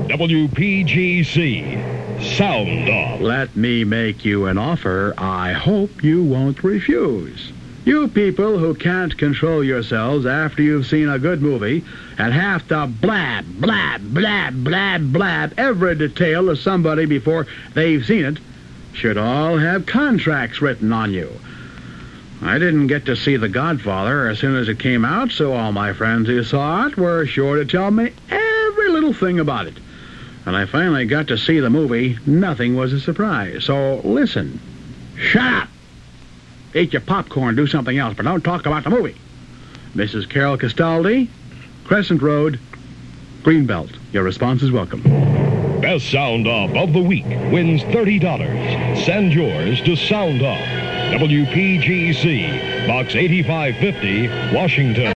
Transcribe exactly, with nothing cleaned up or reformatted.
W P G C. Sound Off. Let me make you an offer I hope you won't refuse. You people who can't control yourselves after you've seen a good movie and have to blab, blab, blab, blab, blab every detail of somebody before they've seen it should all have contracts written on you. I didn't get to see The Godfather as soon as it came out, so all my friends who saw it were sure to tell me every little thing about it. When I finally got to see the movie, nothing was a surprise. So listen. Shut up! Eat your popcorn, do something else, but don't talk about the movie. Missus Carol Castaldi, Crescent Road, Greenbelt. Your response is welcome. Best Sound Off of the Week wins thirty dollars. Send yours to Sound Off, W P G C, Box eighty-five fifty, Washington.